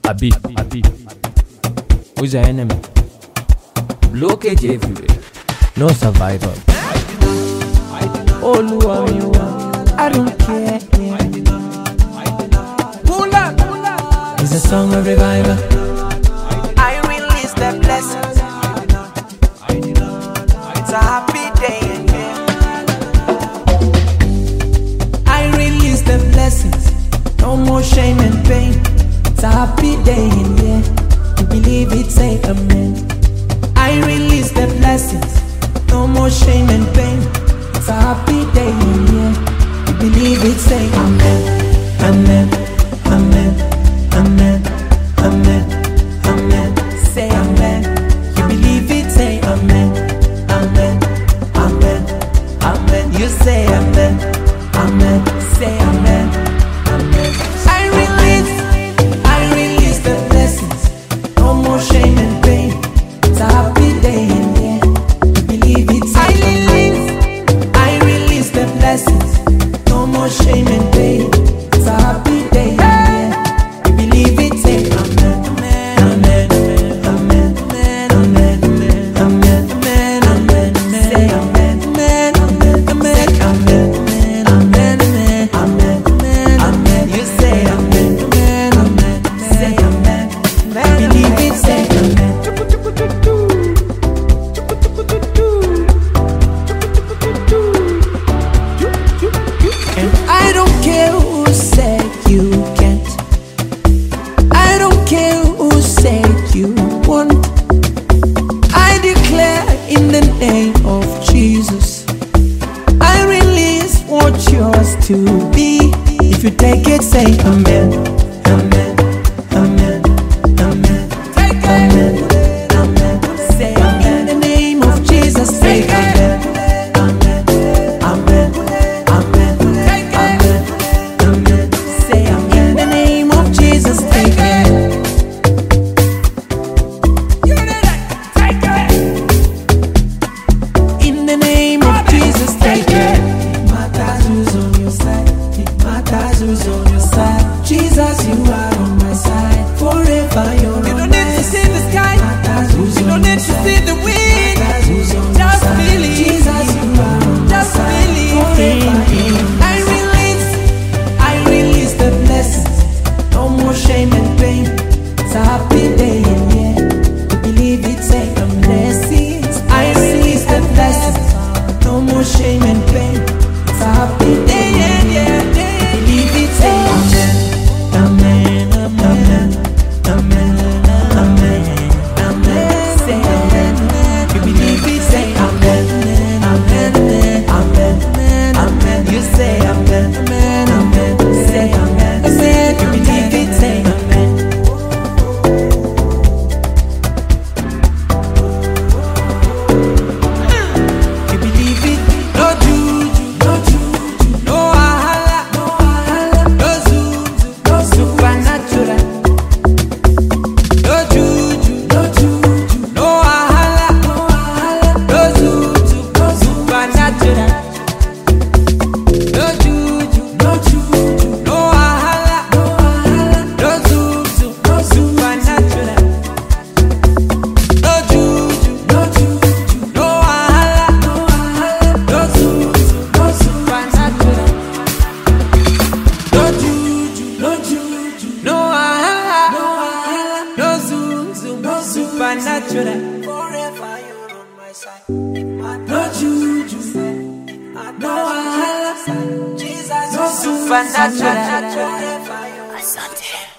Habib. Who's your enemy? Blockage everywhere. No survivor. Oluwa mi wa, I don't care. Pull up. It's a song of revival. I release the blessings. It's a happy day in here. I release the blessings. No more shame and pain. It's a happy day in here. You believe it, say amen. I release the blessings. No more shame and pain. It's a happy day in here. You believe it, say amen. Amen. Amen. Amen. Amen. Amen. Say amen. You believe it, say amen. Amen. Amen. Amen. You say amen. Amen. Say amen. Amen. I release the blessings. No more shame and pain. It's a happy day in here. You believe it, say amen. I release the blessings. No more shame and pain. It's a happy day in here. You believe it, say amen. Amen. Amen. Amen. Amen. Amen. Amen. Say amen. Amen. Amen. Amen. Amen. Amen. Amen. You say amen. Amen. Say amen. You believe it, say amen. And I don't care who said you can't. I don't care who said you won't. I declare in the name of Jesus, I release what's yours to be. If you take it, say amen. Amen. Amen. Amen. Amen. Amen. Say amen. In the name of Jesus, say amen. Amen. Amen. Amen. Amen. Amen. Say amen. In the name of Jesus, take it. In the name of Jesus, take it. It matters who's on your side. It matters who's on your side. Jesus, you are on my side. Forever you're on my side. You don't need to see the sky. You don't need to see the wind. Just believe. Jesus, you are on my Just side. believe. Forever you're on my side. I release the blessings. No more shame and pain. It's a happy day in here. You believe it, say amen. I release the blessings. No more shame and pain. It's a happy day in here. Believe it, say amen. Amen. Amen. Amen. Amen. Amen. Say amen. You believe it, say amen. Amen. Amen. Amen. You say amen. Amen. Say amen. Amen. You believe it, say amen. You believe it. No juju, no juju, no wahala, no wahala, no zuzu, no supernatural. No juju, no juju, no wahala, no wahala, no zuzu, no supernatural. No juju, no juju, no wahala, no wahala, no zuzu, no supernatural. No juju, no juju, no wahala, no wahala, no zuzu, no supernatural. No juju, no juju, no wahala, no wahala, no zuzu, no supernatural. Forever you're on my side. No juju, no wahala, Jesus, no supernatural. Forever you're on my side.